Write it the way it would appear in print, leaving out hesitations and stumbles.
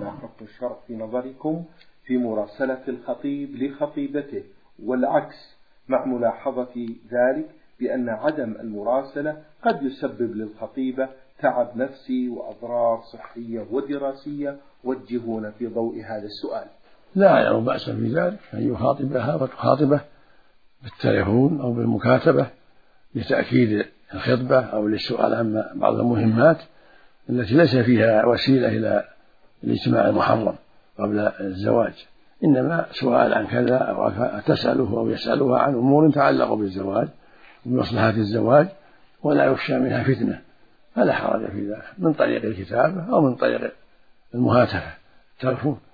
ما حكم الشرع في نظركم في مراسلة الخطيب لخطيبته والعكس، مع ملاحظة ذلك بأن عدم المراسلة قد يسبب للخطيبة تعب نفسي وأضرار صحية ودراسية؟ وجهونا في ضوء هذا السؤال. لا يرى بأسا في ذلك أن يخاطبها وتخاطبه بالتليفون أو بالمكاتبة لتأكيد الخطبة أو للسؤال عن بعض المهمات التي ليس فيها وسيلة إلى الاجتماع المحرم قبل الزواج، إنما سؤال عن كذا أو تسأله أو يسألها عن أمور تعلق بالزواج ومصلحة الزواج ولا يخشى منها فتنة، فلا حرج في ذلك من طريق الكتابة أو من طريق المهاتفة التلفون.